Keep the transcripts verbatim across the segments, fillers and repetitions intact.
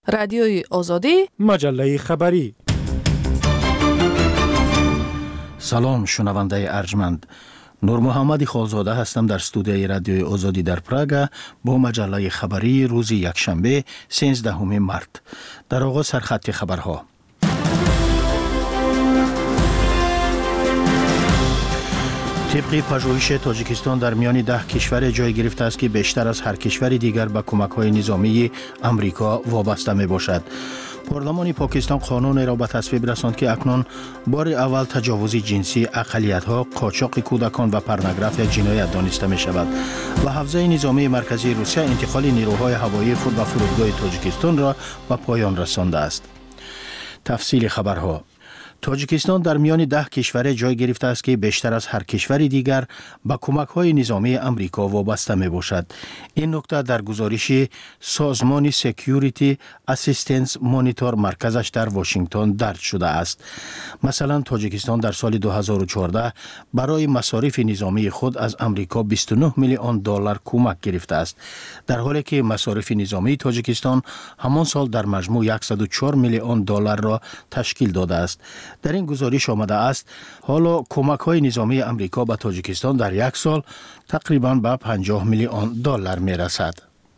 رادیوی آزادی، مجله خبری. سلام شنونده ارجمند. نور محمد خالزاده هستم در استودیوی رادیوی آزادی در پراگ با مجله خبری روز یکشنبه سیزدهم مارس. در آغاز سرخط خبرها. طبق پژوهش تاجیکستان در میان ده کشور جای گرفته است که بیشتر از هر کشور دیگر به کمک‌های نظامی امریکا وابسته میباشد. پارلمان پاکستان قانون را به تصویب رساند که اکنون بار اول تجاوز جنسی اقلیت‌ها، قاچاق کودکان و پورنوگرافی جنایت دانسته می شود و حوزه نظامی مرکزی روسیه انتقال نیروهای هوایی خود به فرودگاه تاجیکستان را به پایان رسانده است. تفصیل خبرها. تاجیکستان در میان ده کشور جای گرفته است که بیشتر از هر کشور دیگر به کمک‌های نظامی امریکا وابسته می باشد. این نکته در گزارش سازمان سکیوریتی اسیستنس مانیتور مرکزش در واشنگتن درج شده است. مثلا تاجیکستان در سال دو هزار و چهارده برای مصارف نظامی خود از امریکا بیست و نه میلیون دلار کمک گرفته است، در حالی که مصارف نظامی تاجیکستان همان سال در مجموع صد و چهار میلیون دلار را تشکیل داده است. در این گزارش آمده است حالا کمک‌های نظامی امریکا به تاجیکستان در یک سال تقریباً به پنجاه میلیون دلار می‌رسد.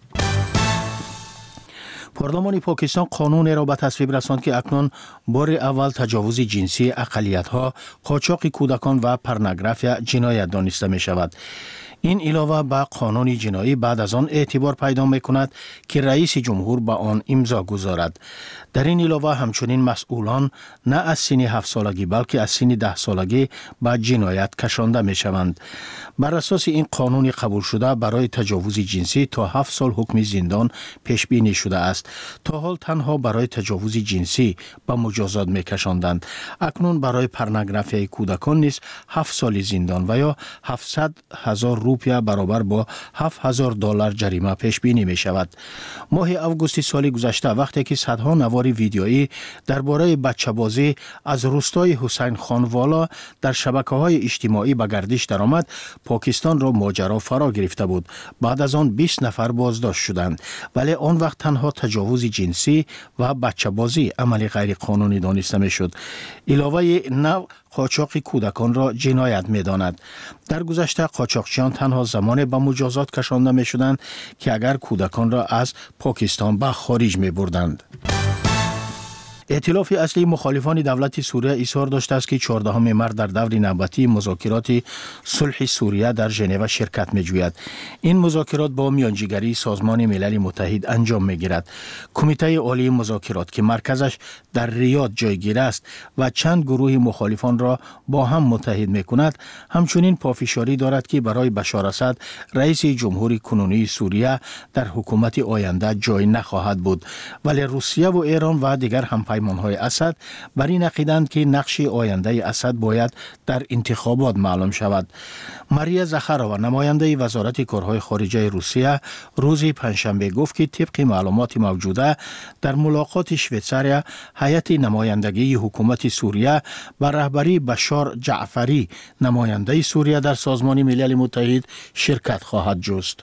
پارلمان پاکستان قانون را به تصویب رساند که اکنون بار اول تجاوز جنسی اقلیت‌ها، قاچاق کودکان و پورنوگرافی جنایت دانسته می شود. این علاوه به قانون جنایی بعد از آن اعتبار پیدا می کند که رئیس جمهور به آن امضا گذارد. در این علاوه همچنین مسئولان نه از سن هفت سالگی بلکه از سن ده سالگی به جنایت کشانده می شوند. بر اساس این قانون قبول شده برای تجاوز جنسی تا هفت سال حکم زندان پیش بینی شده است. تا حال تنها برای تجاوز جنسی به مجازات می کشاندند. اکنون برای پورنوگرافی کودکان نیز هفت سال زندان و یا هفتصد هزار روپیه برابر با هفت هزار دلار جریمه پیش بینی می شود. ماه اوگوست سال گذشته وقتی که صدها نوار ویدیویی درباره بچه بازی از روستای حسین خان والا در شبکه‌های اجتماعی به گردش درآمد، پاکستان را ماجرا فرا گرفته بود. بعد از آن بیست نفر بازداشت شدند، ولی آن وقت تنها تجاوز جنسی و بچه بازی عمل غیر قانونی دانسته می شد. علاوه نو قاچاق کودکان را جنایت می داند. در گذشته قاچاقچیان تنها زمان به مجازات کشانده می شدند که اگر کودکان را از پاکستان به خارج می بردند. ائتلاف اصلی مخالفان دولت سوریه اصرار داشته است که چهاردهم مارس در دور نوبتی مذاکرات صلح سوریه در ژنو شرکت می‌جوید. این مذاکرات با میانجیگری سازمان ملل متحد انجام می‌گیرد. کمیته عالی مذاکرات که مرکزش در ریاض جایگیر است و چند گروه مخالفان را با هم متحد می‌کند، همچنین پافشاری دارد که برای بشار اسد رئیس جمهوری کنونی سوریه در حکومت آینده جای نخواهد بود، ولی روسیه و ایران و دیگر هم پیمان‌های اسد بر این عقیدند که نقش آینده اسد باید در انتخابات معلوم شود. ماریا زخارova نماینده وزارت کارهای خارجه روسیه روز پنجشنبه گفت که طبق معلومات موجوده در ملاقات شویتزاریا هیئت نمایندگی حکومت سوریه بر رهبری بشار جعفری نماینده سوریه در سازمان ملل متحد شرکت خواهد جست.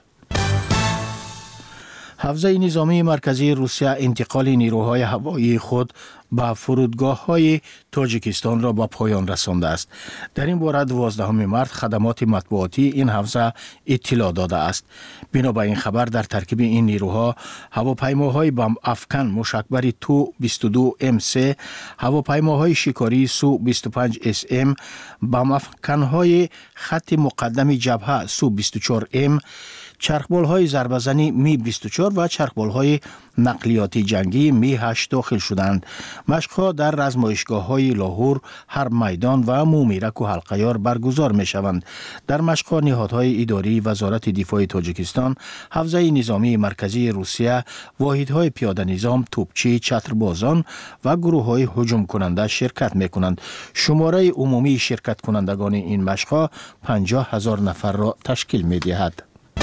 حوزه نظامی مرکزی روسیه انتقال نیروهای هوایی خود به فرودگاه‌های تاجیکستان را به پایان رسانده است. در این باره دوازدهم مارس خدمات مطبوعاتی این حوزه اطلاع داده است. بنا به این خبر در ترکیب این نیروها هواپیماهای بمب افکن مشکبر تو بیست و دو ام سه، هواپیماهای شکاری سو بیست و پنج اس ام، بمب افکن‌های خط مقدم جبهه سو بیست و چهار ام، چرخبال‌های ضربه‌زنی می بیست و چهار و چرخبال‌های نقلیاتی جنگی می هشت داخل شدند. مشق‌ها در رزمایشگاه‌های لاهور، حرب میدان و مومیرک و حلقیار برگزار می‌شوند. در مشق‌ها نهادهای اداری وزارت دفاع تاجیکستان، حوزه نظامی مرکزی روسیه، واحدهای پیاده نظام، توپچی، چتربازان و گروه‌های هجوم کننده شرکت می‌کنند. شماره عمومی شرکت کنندگان این مشق‌ها پنجاه هزار نفر را تشکیل می‌دهد.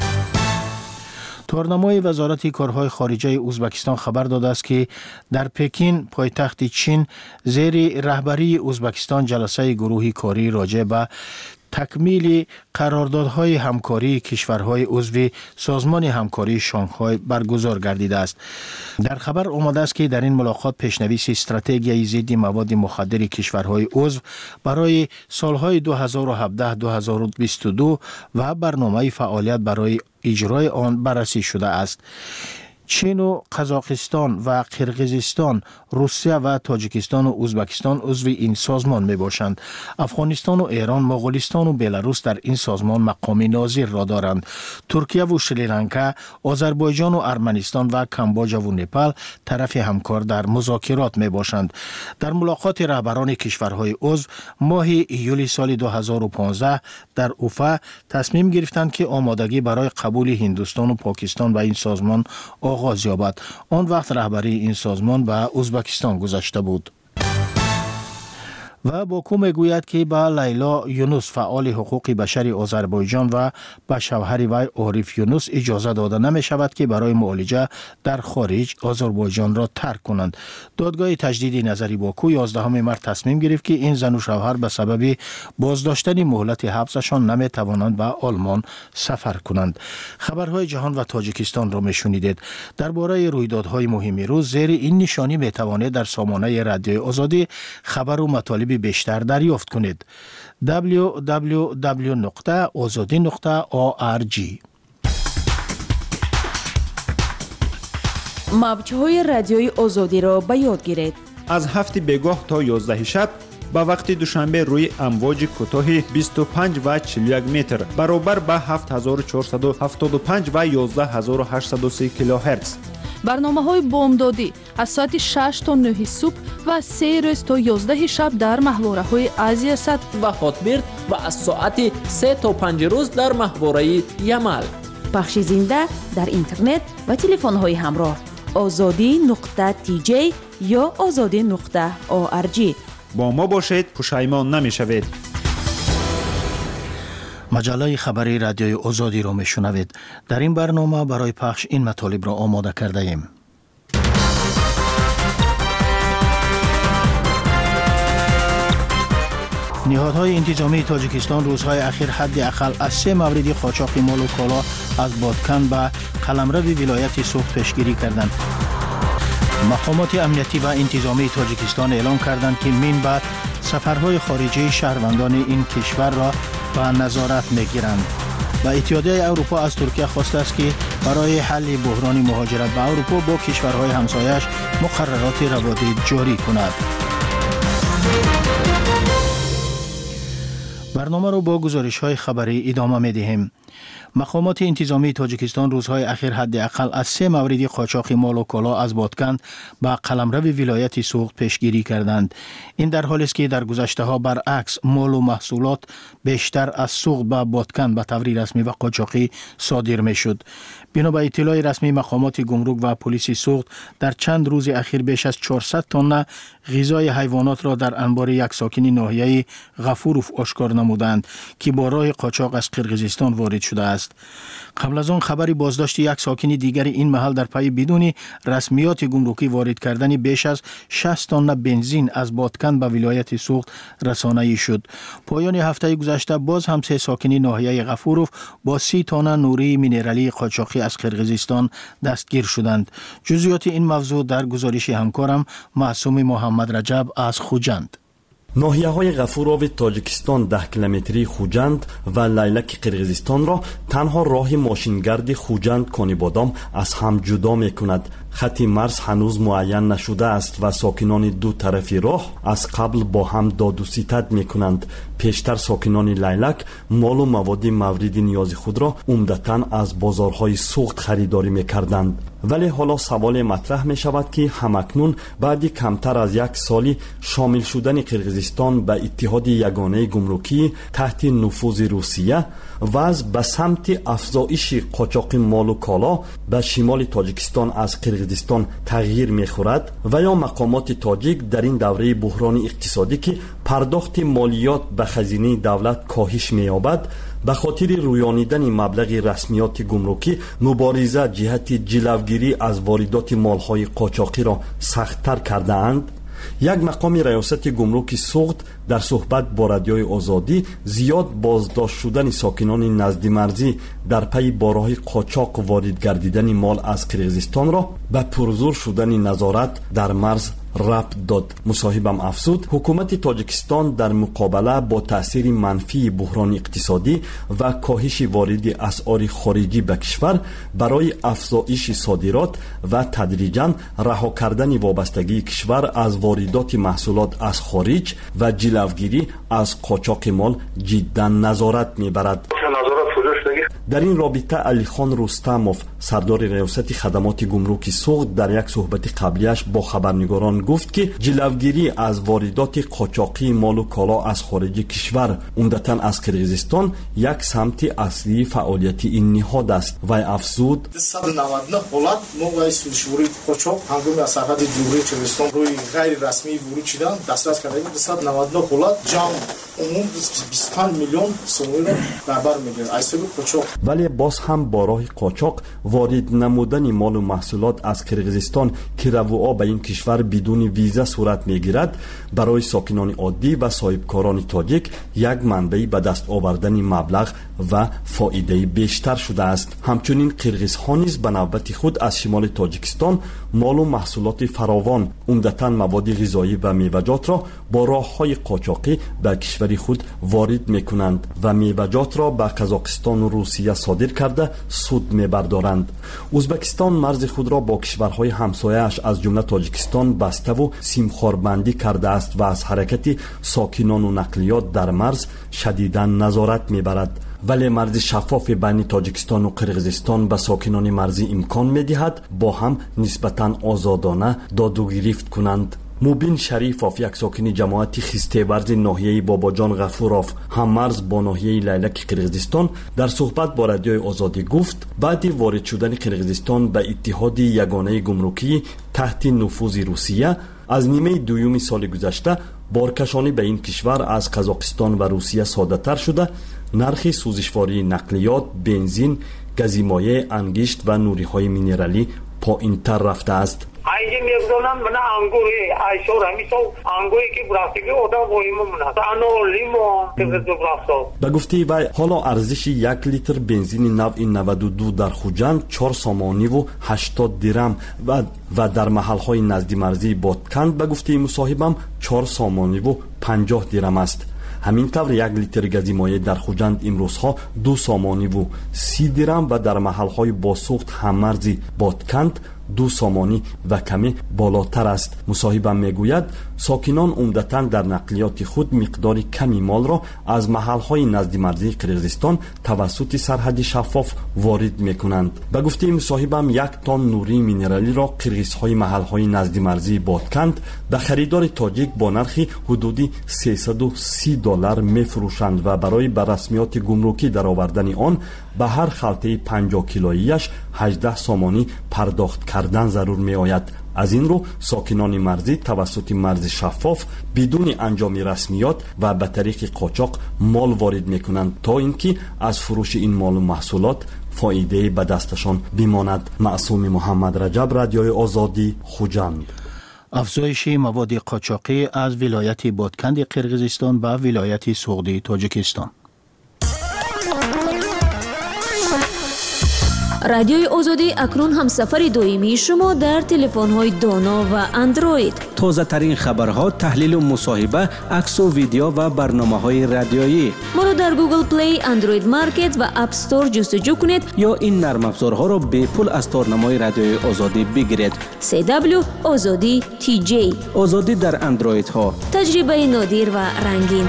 تورنمای وزارت کارهای خارجه ازبکستان خبر داده است که در پکین پایتخت چین زیر رهبری ازبکستان جلسه گروهی کاری راجع به تکمیل قراردادهای همکاری کشورهای عضو سازمان همکاری شانگهای برگزار گردیده است. در خبر آمده است که در این ملاقات پیشنویس استراتژی ضد مواد مخدر کشورهای عضو برای سالهای دو هزار و هفده تا دو هزار و بیست و دو و برنامه فعالیت برای اجرای آن بررسی شده است. چین و قزاقستان و قرقیزستان، روسیه و تاجیکستان و ازبکستان عضو این سازمان می باشند. افغانستان و ایران، مغولستان و بلاروس در این سازمان مقام ناظر را دارند. ترکیه و شریلانکا، آذربایجان و ارمنستان و کامبوجا و نپال طرف همکار در مذاکرات می باشند. در ملاقات رهبران کشورهای عضو ماه ایولی سال دو هزار و پانزده در اوفا تصمیم گرفتند که آمادگی برای قبول هندوستان و پاکستان به این سازمان آغاز یابد. آن وقت رهبری این سازمان به ازبکستان گذشته بود. و باکو میگوید که با لیلا یونس فعال حقوق بشری آذربایجان و به شوهر وی عارف یونس اجازه داده نمی شود که برای معالجه در خارج آذربایجان را ترک کنند. دادگاه تجدید نظری باکو یازدهم مارس تصمیم گرفت که این زن و شوهر به سبب بازداشتن مهلت حبسشان نمی توانند به آلمان سفر کنند. خبرهای جهان و تاجیکستان را می شنیدید. درباره رویدادهای مهم روز زیر این نشانی می توانید در سامانه رادیو آزادی خبر و مطالب بیشتر دریافت کنید. دبلیو دبلیو دبلیو نقطه آزادی نقطه او آر جی. موج‌های رادیوی آزادی را به یاد گیرید. از هفت بگاه تا یازده شب با وقت دوشنبه روی امواج کوتاه بیست و پنج و چهل و یک متر برابر با هفت هزار و چهارصد و هفتاد و پنج و یازده هزار و هشتصد و سه کیلوهرتز. برنامه‌های بامدادی از ساعت شش تا نه صبح و سه روز تا یازده شب در محوره‌های آسیا صد و هاتبرد و از ساعت سه تا پنج روز در محوره یمل. پخش زنده در اینترنت و تلفن‌های همراه آزادی نقطه تی جی یا آزادی نقطه او آر جی. با ما باشید، پشیمان نمی‌شوید. مجله خبری رادیوی آزادی را میشنوید. در این برنامه برای پخش این مطالب را آماده کرده ایم. نهادهای انتظامی تاجیکستان روزهای اخیر حداقل از سه مورد قاچاق مال و کالا از بادکن به قلمرو ولایت سوخت پیشگیری کردند. مقامات امنیتی و انتظامی تاجیکستان اعلام کردند که من بعد سفرهای خارجی شهروندان این کشور را به نظارت میگیرند. و اتحادیه اروپا از ترکیه خواسته است که برای حل بحران مهاجرت به اروپا با کشورهای همسایش مقررات روابط جاری کند. برنامه را با گزارش‌های خبری ادامه می‌دهیم. مقامات انتظامی تاجیکستان روزهای اخیر حداقل از سه مورد قاچاق مال و کالا از بادکن به قلمرو ولایت سوخت پیشگیری کردند. این در حالی است که در گذشته‌ها برعکس مال و محصولات بیشتر از سوخت به بادکن به طور رسمی و قاچاقی صادر می‌شد. بنا به اطلاع رسمی مقامات گمرک و پلیس سوخت در چند روز اخیر بیش از چهارصد تن غذای حیوانات را در انبار یک ساکن ناحیه غفوروف آشکار نمودند که با راه قاچاق از قرقیزستان وارد شده است. قبل از آن خبری بازداشت یک ساکن دیگر این محل در پی بدون رسمیات گمرکی وارد کردن بیش از شصت تن بنزین از بادکن به ولایت سوخت رسانه‌ای شد. پایان هفته گذشته باز هم سه ساکن ناحیه غفوروف با سی تن نوری مینرالی قاچاقی از قرقیزستان دستگیر شدند. جزئیات این موضوع در گزارش همکارم معصوم محمد رجب از خوجند. ناحیه های غفورov تاجیکستان ده کیلومتری خوجند و لیلک قرقیزستان را تنها راه ماشینگرد خوجند کانیبادام از هم جدا می کند. خط مرز هنوز معین نشده است و ساکنان دو طرف راه از قبل با هم داد و ستد می کنند. پیشتر ساکنان لیلک مال و مواد مورد نیاز خود را عمدتاً از بازارهای سوخت خریداری می کردند. ولی حالا سوال مطرح می شود که همکنون بعد کمتر از یک سالی شامل شدن قرقیزستان به اتحاد یگانه گمرکی تحت نفوذ روسیه وضع به سمت افزایش قاچاق مال و کالا به شمال تاجیکستان از قرقیزستان تغییر می خورد و یا مقامات تاجیک در این دوره بحران اقتصادی که پرداخت مالیات به خزینه دولت کاهش می یابد به خاطر رویانیدن مبلغ رسمیات گمرکی مبارزه جهت جلوگیری از واردات مالهای قاچاقی را سخت‌تر کرده اند. یک مقام ریاست گمرک سوخت در صحبت با رادیوی آزادی زیاد بازداشت شدن ساکنان نزد مرزی در پی با راه قاچاق وارد گردیدن مال از قرقیزستان را به پرزور شدن نظارت در مرز ربط داد. مصاحبم افزود حکومت تاجیکستان در مقابله با تأثیر منفی بحران اقتصادی و کاهش وارد اسعار خارجی به کشور برای افزایش صادرات و تدریجاً رها کردن وابستگی کشور از واردات محصولات از خارج و جلوگیری از قاچاق مال جداً نظارت می‌برد. در این رابطه علی خان رستموف سردار ریاست خدمات گمرک سوخت در یک صحبت قبلیش با خبرنگاران گفت که جلوگیری از واردات قاچاقی مال و کالا از خارج کشور عمدتاً از قرقیزستان یک سمت اصلی فعالیت این نهاد است. و افزود صد و نود و نه حالت ما با سوشوری قاچاق هنگام از سرحد جمهوری چرخستان روی غیر رسمی ورود شدن دسترس کرده بود. صد و نود و نه حالت جمع عموم بیست و پنج میلیون سومی را در بر میگیرد از سبب قاچاق. ولی باز هم با راه قاچاق وارد نمودن مال و محصولات از قرقیزستان که رفوعا به این کشور بدون ویزا صورت میگیرد برای ساکنان عادی و صاحبکاران تاجیک یک منبع به دست آوردن مبلغ و فایده بیشتر شده است. همچنین قرقیزها نیز به نوبت خود از شمال تاجیکستان مال و محصولات فراوان عمدتاً مواد غذایی و میوه‌جات را با راه‌های قاچاقی به کشور خود وارد میکنند و میوه‌جات را به قزاقستان و روسیه صادر کرده سود میبردارند. ازبکستان مرز خود را با کشورهای همسایه‌اش از جمله تاجیکستان بسته و سیمخواربندی کرده است و از حرکت ساکنان و نقلیات در مرز شدیداً نظارت میبرد. ولی مرز شفاف بین تاجیکستان و قرقیزستان به ساکنان مرزی امکان میدهد با هم نسبتاً آزادانه داد و گرفت کنند. موبین شریفوف یک ساکن جماعت خیسته‌ورز ناحیه باباجان غفوروف هم مرز با ناحیه لیلک قرقیزستان در صحبت با رادیوی آزادی گفت بعد وارد شدن قرقیزستان به اتحاد یگانه گمرکی تحت نفوذ روسیه از نیمه دوم سال گذشته بارکشانی به این کشور از قزاقستان و روسیه ساده تر شده. نرخ سوزشواری نقلیات، بنزین، گازمایع، انگشت و نوری‌های مینرالی پایین‌تر رفته است. اینجا میگذارن من انگوری ایشور همیشه انگوری که براستی اودا وایمون است آنو لیمو که براسو به گفته وی حالا ارزش یک لیتر بنزین نو نود و دو در خوجند چهار سامانی و هشتاد درم و و در محل‌های نزد مرزی بادکند به گفته مصاحبم چهار سامانی و پنجاه درم است. همین طور یک لیتر گازمایع در خوجند امروزها دو سامانی و سی درم و در محل‌های باسوخت هممرزی بادکند دو سامانی و کمی بالاتر است. مصاحبم میگوید ساکنان عمدتاً در نقلیات خود مقدار کمی مال را از محل‌های نزد مرزی قرقیزستان توسط سرحد شفاف وارد میکنند. به گفته مصاحبم یک تن نوری مینرالی را قرقیزهای محل‌های نزد مرزی بادکند به خریدار تاجیک با نرخ حدودی سیصد و سی دلار میفروشند و برای به رسمیات گمرکی درآوردن آن به هر خلطه پنجاه کیلوییش هجده سامانی پرداخت کردن ضرور می آید. از این رو ساکنان مرزی توسط مرز شفاف بدون انجام رسمیات و به طریق قاچاق مال وارد می کنند تا اینکه از فروش این مال و محصولات فایده به دستشان بماند. معصوم محمد رجب، رادیوی آزادی، خوجند. افزایش مواد قاچاقی از ولایت بادکند قرقیزستان به ولایت سوغدی تاجیکستان. رادیوی آزادی اکنون هم سفر دائمی شما در تلفن‌های دانا و اندروید. تازه ترین خبرها، تحلیل و مصاحبه، عکس و ویدیو و برنامه‌های رادیویی. ما را در گوگل پلی، اندروید مارکت و اپ استور جستجو کنید یا این نرم افزارها را به پول از تارنمای رادیوی آزادی بگیرید. سی دبلیو آزادی تی جی. آزادی در اندروید ها. تجربه نادر و رنگین.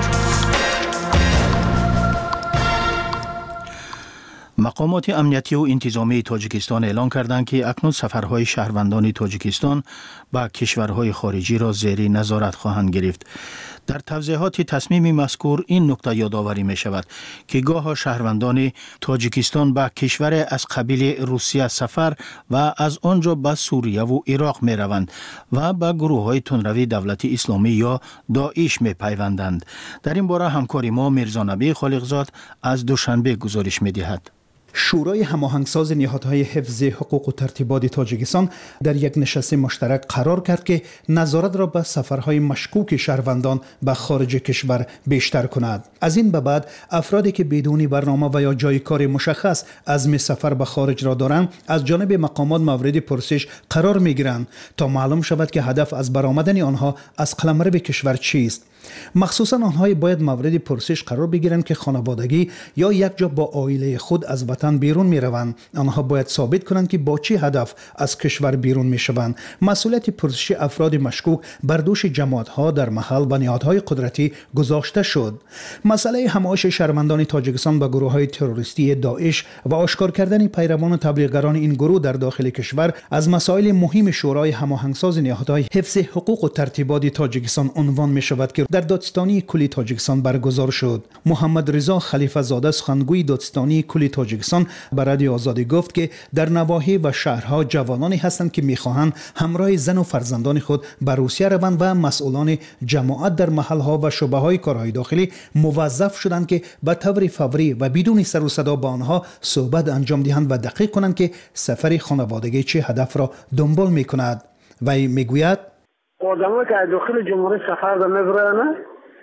مقامات امنیتی و انتظامی تاجیکستان اعلام کردند که اکنون سفرهای شهروندان تاجیکستان به کشورهای خارجی را زیر نظارت خواهند گرفت. در توضیحات تصمیم مذکور این نکته یادآوری می شود که گاه شهروندان تاجیکستان به کشور از قبیل روسیه سفر و از آنجا به سوریه و عراق می روند و به گروه های تندروی دولت اسلامی یا داعش می پیوندند. در این باره همکاری ما میرزا نبی خالقزاد از دوشنبه گزارش می دهد. شورای هماهنگساز نهادهای حفظ حقوق و ترتیبات تاجیکستان در یک نشست مشترک قرار کرد که نظارت را به سفرهای مشکوک شهروندان به خارج کشور بیشتر کند. از این به بعد افرادی که بدون برنامه و یا جای کار مشخص عزم سفر به خارج را دارند از جانب مقامات مورد پرسش قرار می‌گیرند تا معلوم شود که هدف از برآمدن آنها از قلمرو کشور چیست. مخصوصا آنها باید مورد پرسش قرار بگیرند که خانوادگی یا یک جا با عائله خود از وطن بیرون می روند. آنها باید ثابت کنند که با چه هدف از کشور بیرون می شوند. مسئولیت پرسش افراد مشکوک بر دوش جماعت ها در محل و نهادهای قدرتی گذاشته شد. مسئله همایش شهروندان تاجیکستان با گروه های تروریستی داعش و آشکار کردن پیروان و تبلیغگران این گروه در داخل کشور از مسائل مهم شورای هماهنگساز نهادهای حفظ حقوق و ترتیبات تاجیکستان عنوان می شود که در دادستانی کلی تاجیکستان برگزار شد. محمد رضا خلیفه زاده سخنگوی دادستانی کلی تاجیکستان به رادیو آزادی گفت که در نواحی و شهرها جوانانی هستند که می‌خواهند همراه زن و فرزندان خود به روسیه روند و مسئولان جماعت در محلها و شعبه‌های کارهای داخلی موظف شدند که به طور فوری و بدون سر و صدا با آنها صحبت انجام دهند و دقیق کنند که سفر خانوادگی چه هدف را دنبال می‌کند. و میگوید آدمایی که داخل جمهوری سفر دارن میبرن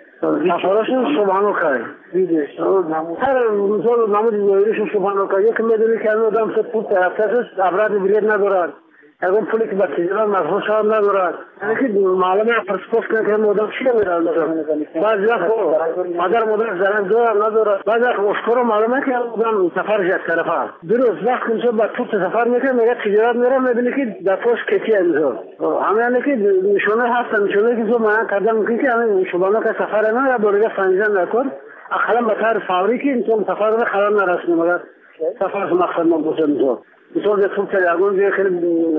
سفرشون سبحانو کاری دیدش هر مثال نمود ظاهریشون سبحانو کاری یک میدونی که این آدم سه پول طرفتش ابراد بلیت ندارد اگر پولی که به تجارت مخصوص هم ندارد یعنی که معلومه پرسپوس کنه که این آدم چی میرد بعضی وقت مادر مادر زرن دارد ندارد بعضی وقت اشکار معلومه که این آدم سفرش یک طرفه درست وقت که با پول سفر میکنه میگه تجارت میره میبینی که در پوش کتی امضا همه یعنی که نشونه هستن نشونه که تو من کردم میکنی که همین شبانه که سفر نه یا برگه فنجان نکن اخلا به طور فوری که این سفر رو خلال نرسنه مگر سفر مقصد مبوسه میتون مثال در توب تلگون دیگه خیلی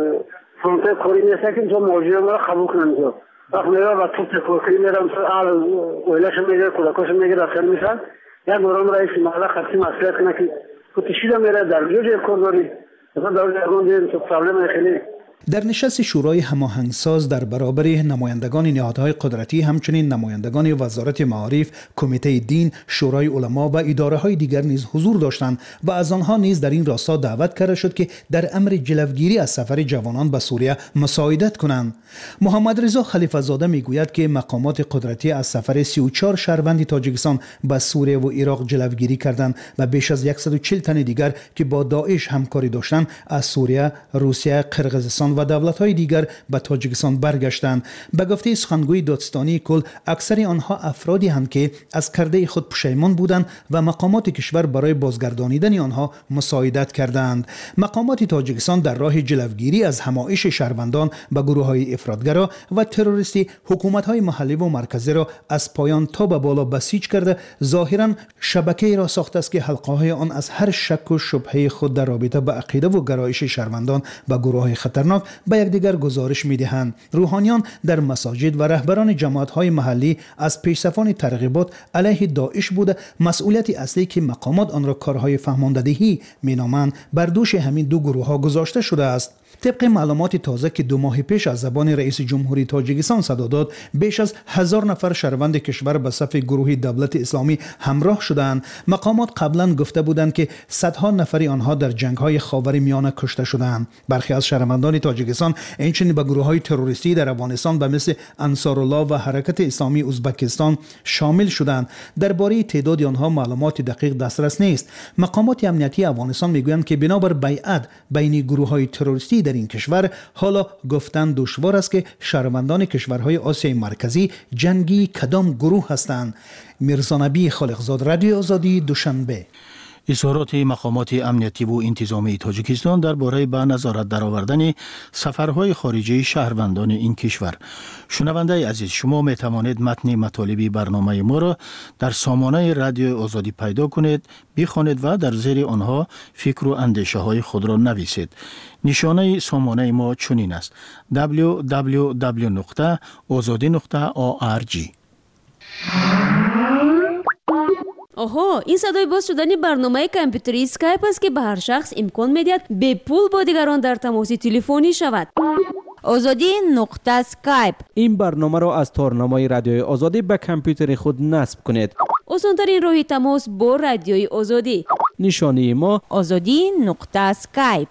فرونته کوری نیسته که تو موجوده مرا قبول کنم تو وقت میگه با توب تلگون میرم آل ویلش میگه کودکوش میگه دفتر میشن یک برام رئیس محله خطی مسئولیت کنه که کتشیده میره در جوج کار داری مثلا در درگون دیگه تو پرابلم خیلی. در نشست شورای هماهنگساز در برابر نمایندگان نهادهای قدرتی همچنین نمایندگان وزارت معارف، کمیته دین، شورای علما و اداره‌های دیگر نیز حضور داشتند و از آنها نیز در این راستا دعوت کرده شد که در امر جلوگیری از سفر جوانان به سوریه مساعدت کنند. محمد رضا خلیفه زاده میگوید که مقامات قدرتی از سفر سی و چهار شهروند تاجیکستان به سوریه و عراق جلوگیری کردند و بیش از صد و چهل تن دیگر که با داعش همکاری داشتند از سوریه، روسیه، قرقیزستان و دولت‌های دیگر به تاجیکستان برگشتند. به گفته سخنگوی دادستانی کل اکثر آنها افرادی هستند که از کرده خود پشیمان بودند و مقامات کشور برای بازگردانیدن آنها مساعدت کردند. مقامات تاجیکستان در راه جلوگیری از همایش شهروندان به گروه‌های افراطگرا و تروریستی حکومت‌های محلی و مرکزی را از پایان تا به بالا بسیج کرده ظاهراً شبکه‌ای را ساخته است که حلقه‌های آن از هر شک و شبهه خود در رابطه با عقیده و گرایش شهروندان به گروه‌های خطرناک به یکدیگر گزارش می‌دهند. روحانیان در مساجد و رهبران جماعت‌های محلی از پیش‌صفان ترغیبات علیه داعش بوده مسئولیت اصلی که مقامات آن را کارهای فهماندهی می‌نامند بر دوش همین دو گروه‌ها گذاشته شده است. طبق معلومات تازه که دو ماه پیش از زبان رئیس جمهوری تاجیکستان صدا داد، بیش از هزار نفر شهروند کشور به صف گروه دولت اسلامی همراه شدند. مقامات قبلا گفته بودند که صدها نفری آنها در جنگ‌های خاورمیانه کشته شدند. برخی از شهروندان تاجیکستان اینچنین به گروه‌های تروریستی در افغانستان به مثل انصارالله و حرکت اسلامی ازبکستان شامل شدند. درباره تعداد آنها معلومات دقیق دسترس نیست. مقامات امنیتی افغانستان میگویند که بنابر بیعت بین گروه‌های تروریستی در این کشور حالا گفتن دشوار است که شهروندان کشورهای آسیای مرکزی جنگی کدام گروه هستند. میرزا نبی خالقزاد، رادیو آزادی، دوشنبه. اظهارات مقامات امنیتی و انتظامی تاجیکستان درباره به نظارت درآوردن سفرهای خارجی شهروندان این کشور. شنونده عزیز، شما می توانید متن مطالب برنامه ما را در سامانه رادیو آزادی پیدا کنید، بخوانید و در زیر آنها فکر و اندیشه های خود را نویسید. نشانه سامانه ما چنین است: دبلیو دبلیو دبلیو نقطه آزادی نقطه او آر جی. آها، این صدای باز شدن برنامه کامپیوتری اسکایپ است که به هر شخص امکان میدهد به پول با دیگران در تماس تلفنی شود. آزادی نقطه اسکایپ. این برنامه را از تارنمای رادیوی آزادی به کامپیوتر خود نصب کنید. آسان‌ترین راه تماس با رادیوی آزادی. نشانی ما آزادی نقطه سکایپ.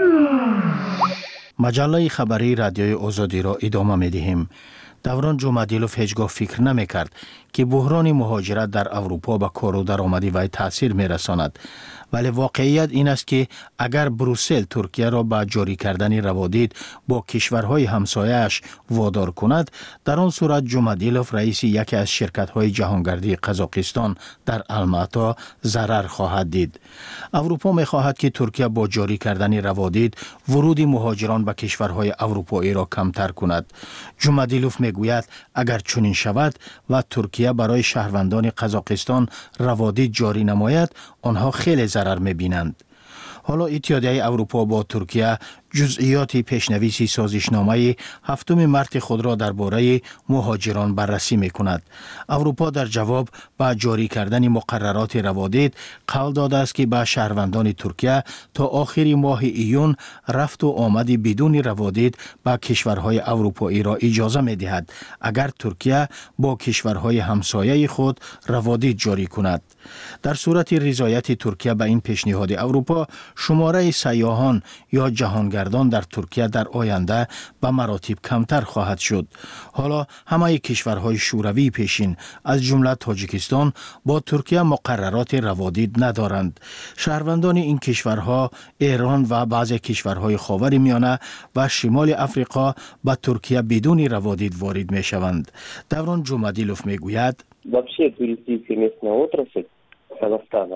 مجله خبری رادیوی آزادی را ادامه می دهیم. دوران جمادیلوف هیچگاه فکر نمی کرد که بحران مهاجرت در اروپا به کار و درآمدی وی تاثیر می رساند. ولی واقعیت این است که اگر بروسل ترکیه را به جاری کردن روادید با کشورهای همسایه‌اش وادار کند، در آن صورت جمادیلوف رئیس یکی از شرکت‌های جهانگردی قزاقستان در الماتا ضرر خواهد دید. اروپا می‌خواهد که ترکیه با جاری کردن روادید ورود مهاجران به کشورهای اروپایی را کمتر کند. جمادیلوف میگوید اگر چنین شود و ترکیه برای شهروندان قزاقستان روادید جاری نماید، آنها خیلی ضرر می‌بینند. حالا اتحادیه اروپا با ترکیه جزئیات پیشنویس سازشنامه هفتم مارس خود را درباره مهاجران بررسی می‌کند. اروپا در جواب به جاری کردن مقررات روادید قول داده است که به شهروندان ترکیه تا آخر ماه ایون رفت و آمد بدون روادید به کشورهای اروپایی را اجازه می‌دهد اگر ترکیه با کشورهای همسایه خود روادید جاری کند. در صورت رضایت ترکیه به این پیشنهاد اروپا، شماره سیاحان یا جهانگردان در ترکیه در آینده به مراتب کمتر خواهد شد. حالا همه کشورهای شوروی پیشین از جمله تاجیکستان با ترکیه مقررات روادید ندارند. شهروندان این کشورها ایران و بعضی کشورهای خاورمیانه و شمال افریقا به ترکیه بدون روادید وارد می شوند. دوران جمادیلوف می گوید вообще туристическая местная отрасль Казахстана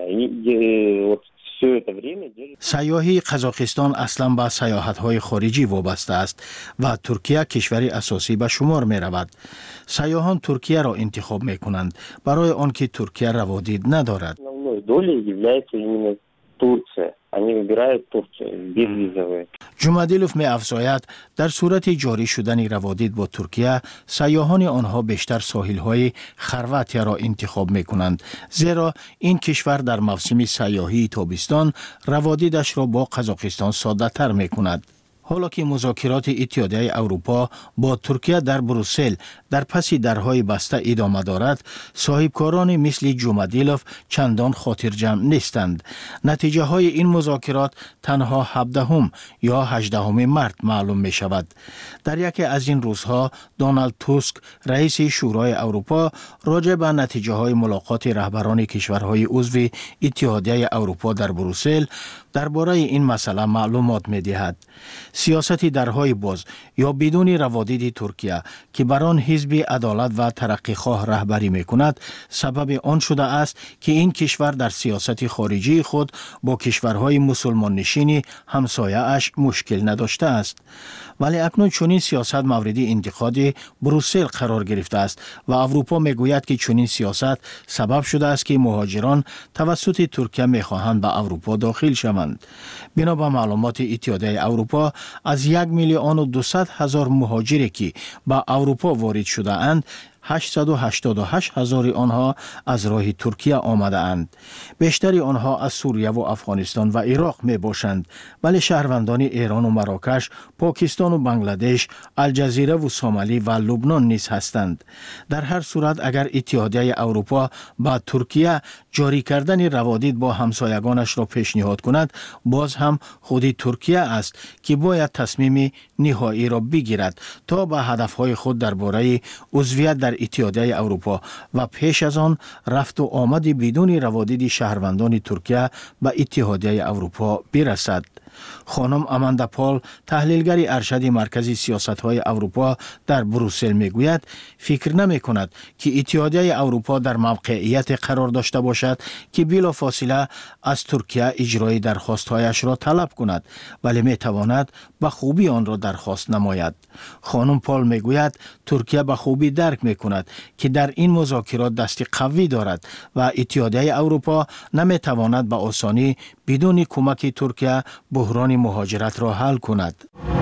и вот все это время سیاحی قزاقستان اصلا به سیاحت‌های خارجی وابسته است و ترکیه کشوری اساسی به شمار می رود. سیاحان ترکیه را انتخاب می کنند برای آنکه ترکیه روادید ندارد. основной долей является именно Турция. Они выбирают Турцию безвизовую. جمادیلوف می افزاید در صورت جاری شدن روادید با ترکیه، سیاحان آنها بیشتر ساحل‌های خرواتیا را انتخاب می کنند، زیرا این کشور در موسم سیاحی تابستان روادیدش را با قزاقستان ساده تر می کند. حالا که مذاکرات اتحادیه اروپا با ترکیه در بروسل در پس درهای بسته ادامه دارد، صاحبکاران مثل جمادیلوف چندان خاطر جمع نیستند. نتیجه های این مذاکرات تنها هفدهم یا هجدهم مارس معلوم می شود. در یکی از این روزها دونالد توسک رئیس شورای اروپا راجع به نتیجه های ملاقات رهبران کشورهای عضو اتحادیه اروپا در بروسل درباره این مسئله معلومات می دهد. سیاست درهای باز یا بدون روادید ترکیه که بر آن حزب عدالت و ترقیخواه رهبری می کند سبب آن شده است که این کشور در سیاست خارجی خود با کشورهای مسلمان نشین همسایه اش مشکل نداشته است. ولی اکنون چنین سیاست مورد انتقاد بروسل قرار گرفته است و اروپا می گوید که چنین سیاست سبب شده است که مهاجران توسط ترکیه می خواهند به اروپا داخل شوند. بنا به معلومات اتحادیه اروپا از یک میلیون و دویست هزار مهاجری که به اروپا وارد شده اند، هشتصد و هشتاد و هشت هزار آنها از راه ترکیه آمده اند. بیشتر آنها از سوریه و افغانستان و عراق می باشند، ولی شهروندان ایران و مراکش، پاکستان و بنگلادش، الجزیره و سومالی و لبنان نیز هستند. در هر صورت اگر اتحادیه اروپا با ترکیه جاری کردن روادید با همسایگانش را پیشنهاد کند، باز هم خود ترکیه است که باید تصمیم نهایی را بگیرد تا به هدفهای خود درباره عضویت در اتحادیه اروپا و پیش از آن رفت و آمد بدون روادید شهروندان ترکیه به اتحادیه اروپا برسد. خانم آماندا پال، تحلیلگر ارشد مرکز سیاست‌های اروپا در بروسل میگوید فکر نمی‌کند که اتحادیه اروپا در موقعیت قرار داشته باشد که بلافاصله از ترکیه اجرای درخواست‌هایش را طلب کند، ولی می‌تواند به خوبی آن را درخواست نماید. خانم پال میگوید ترکیه به خوبی درک می‌کند که در این مذاکرات دست قوی دارد و اتحادیه اروپا نمی‌تواند به آسانی بدون کمک ترکیه بحران مهاجرت را حل کند.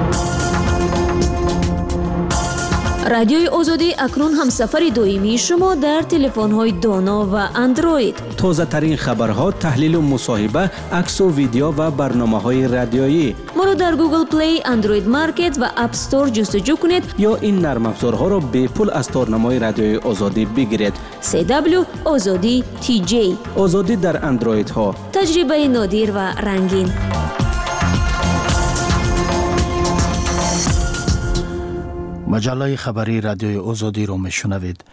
رادیوی آزادی اکنون هم سفر دویمی شما در تلفن‌های دانا و اندروید. تازه ترین خبرها، تحلیل و مصاحبه، عکس و ویدیو و برنامه‌های رادیویی. ما رو در گوگل پلی، اندروید مارکت و اپ استور جستجو کنید یا این نرم افزارها را به پول از تارنمای رادیوی آزادی بگیرید. سی دبلیو آزادی تی جی، آزادی در اندروید ها، تجربه نادر و رنگین. مجله خبری رادیوی آزادی را میشنوید.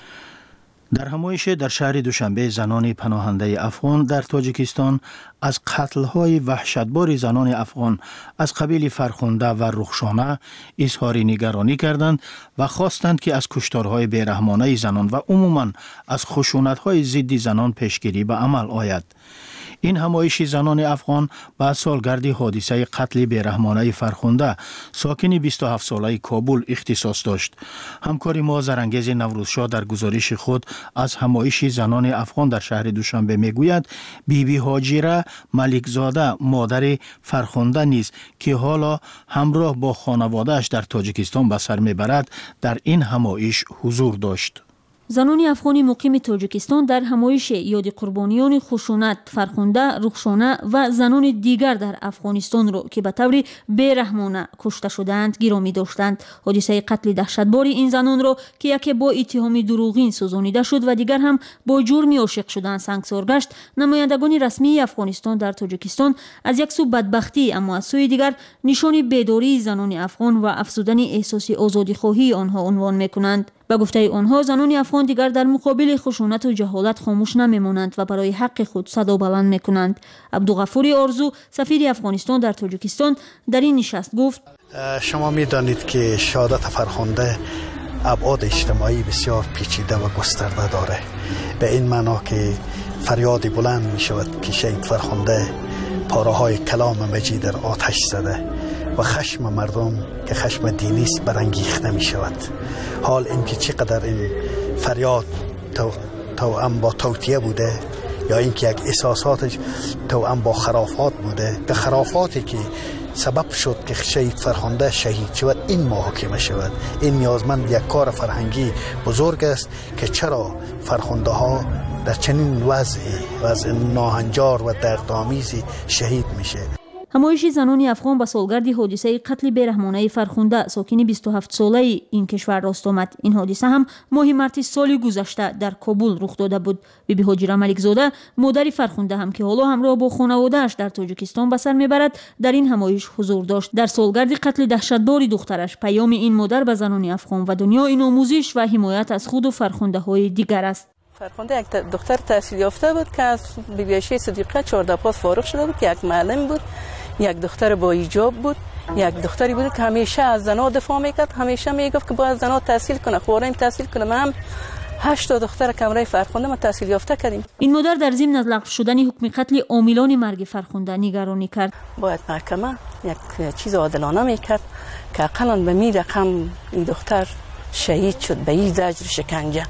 در همایش در شهر دوشنبه زنان پناهنده افغان در تاجیکستان از قتل‌های وحشتبار زنان افغان از قبیل فرخنده و رخشانه اظهار نگرانی کردند و خواستند که از کشتارهای بیرحمانه زنان و عموماً از خشونت‌های ضد زنان پیشگیری به عمل آید. این همایش زنان افغان بعد سالگرد حادثه قتل بیرحمانه فرخنده ساکن بیست و هفت ساله کابل اختصاص داشت. همکار ما زرانگیز نوروزشاه در گزارش خود از همایش زنان افغان در شهر دوشنبه میگوید بی بی هاجره ملکزاده مادر فرخنده نیز که حالا همراه با خانواده‌اش در تاجیکستان به سر میبرد در این همایش حضور داشت. زنان افغانی مقیم تاجیکستان در همایش یاد قربانیان خشونت فرخنده، رخشانه و زنان دیگر در افغانستان را که به طور بیرحمانه کشته شدند گرامی داشتند. حادثه قتل دهشتبار این زنان را که یکی با اتهام دروغین سوزانیده شد و دیگر هم با جرم عاشق شدن سنگسار گشت، نمایندگان رسمی افغانستان در تاجیکستان از یک سو بدبختی اما از سوی دیگر نشان بیداری زنان افغان و افزودن احساس آزادی خواهی آنها عنوان میکنند. به گفته آنها زنان افغان دیگر در مقابل خشونت و جهالت خاموش نمیمانند و برای حق خود صدا بلند میکنند. عبدالغفور آرزو سفیر افغانستان در تاجیکستان در این نشست گفت شما میدانید که شهادت فرخنده ابعاد اجتماعی بسیار پیچیده و گسترده داره، به این معنا که فریاد بلند می شود که شهید فرخنده پاره های کلام مجید را آتش زده و خشم مردم که خشم دینی است برانگیخته می شود. حال اینکه چقدر این فریاد تو توأم با توطئه بوده یا اینکه یک احساساتش توأم با خرافات بوده، که خرافاتی که سبب شد که شهید فرخنده شهید شود این محاکمه شود. این نیازمند یک کار فرهنگی بزرگ است که چرا فرخنده ها در چنین وضعی وضع ناهنجار و دردآمیزی شهید میشه. همایش زنان افغان به سالگرد حادثه قتل بیرحمانه فرخنده ساکن بیست و هفت ساله این کشور راست آمد. این حادثه هم ماه مارس سال گذشته در کابل رخ داده بود. بی بی هاجره ملکزاده مادر فرخنده هم که حالا همراه با خانواده‌اش در تاجیکستان به سر میبرد در این همایش حضور داشت. در سالگرد قتل دهشتبار دخترش پیام این مادر به زنان افغان و دنیای آموزش و حمایت از خود و فرخنده های دیگر است. فرخنده یک دختر تحصیل یافته بود که از بی بی عایشه صدیقه چهارده پاس فارغ شده بود که یک معلم بود، یک دختر با حجاب بود، یک دختری بود که همیشه از زنها دفاع میکرد، همیشه میگفت که باید زنها تحصیل کنه، خواریم تحصیل کنه. من هم هشت تا دختر کمره فرخنده ما تحصیل یافته کردیم. این مادر در ضمن از لغو شدن حکم قتل عاملان مرگ فرخنده نگرانی کرد. باید محکمه یک چیز عادلانه میکرد که اقلا به می رقم این دختر شهید شد به این زجر شکنجه.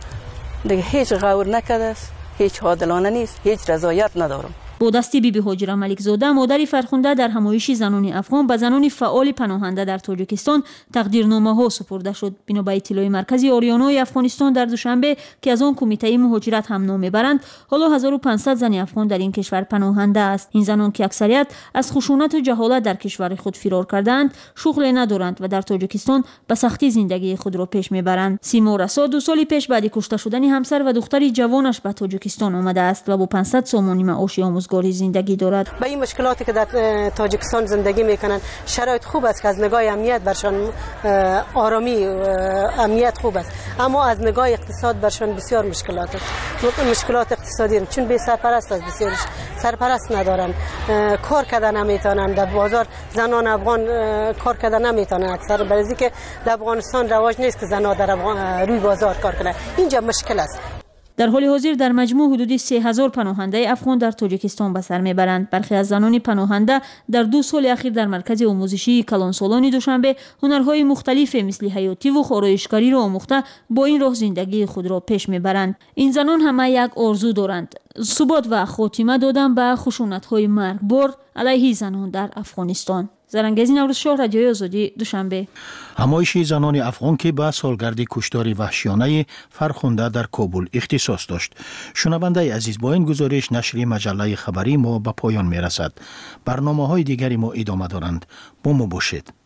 دیگه هیچ غور نکرده است، هیچ عادلانه نیست، هیچ رضایت ندارم. با دستی بی بی هاجره ملکزاده مادر فرخنده در همایش زنان افغان به زنان فعال پناهنده در تاجیکستان تقدیرنامه ها سپرده شد. بنا به اطلاع مرکزی آریانای افغانستان در دوشنبه که از آن کمیته مهاجرت هم نام میبرند، حالا هزار و پانصد زن افغان در این کشور پناهنده است. این زنان که اکثریت از خشونت و جهالت در کشور خود فرار کردند، شغل ندارند و در تاجیکستان به سختی زندگی خود را پیش میبرند. سیما رسا دو سال پیش بعد کشته شدن همسر و دختر جوانش به تاجیکستان آمده است و با پانصد سومانی معاش آموزگاری زندگی دارد. با این مشکلاتی که در تاجیکستان زندگی میکنن شرایط خوب است که از نگاه امنیت برشان آرامی امنیت خوب است، اما از نگاه اقتصاد برشان بسیار مشکلات است. مشکلات اقتصادی رو چون بی سرپرست است، بسیارش سرپرست ندارن، کار کردن نمیتونن، در بازار زنان افغان کار کردن نمیتونن اکثر، برای که در افغانستان رواج نیست که زنان در روی بازار کار کنن. اینجا مشکل است. در حال حاضر در مجموع حدود سه هزار پناهنده افغان در تاجیکستان به سر میبرند. برخی از زنان پناهنده در دو سال اخیر در مرکز آموزشی کلانسالان دوشنبه هنرهای مختلف مثل حیاتی و آرایشگری را آموخته با این راه زندگی خود را پیش میبرند. این زنان همه یک آرزو دارند: ثبات و خاتمه دادن به خشونت‌های مرگبار علیه زنان در افغانستان. زرنگزین نوروزشاه، رادیوی آزادی، دوشنبه. همایش زنان افغان که به سالگرد کشتار وحشیانه فرخنده در کابل اختصاص داشت. شنونده عزیز، با این گزارش نشر مجله خبری ما به پایان می رسد. برنامه های دیگری ما ادامه دارند. با ما باشید.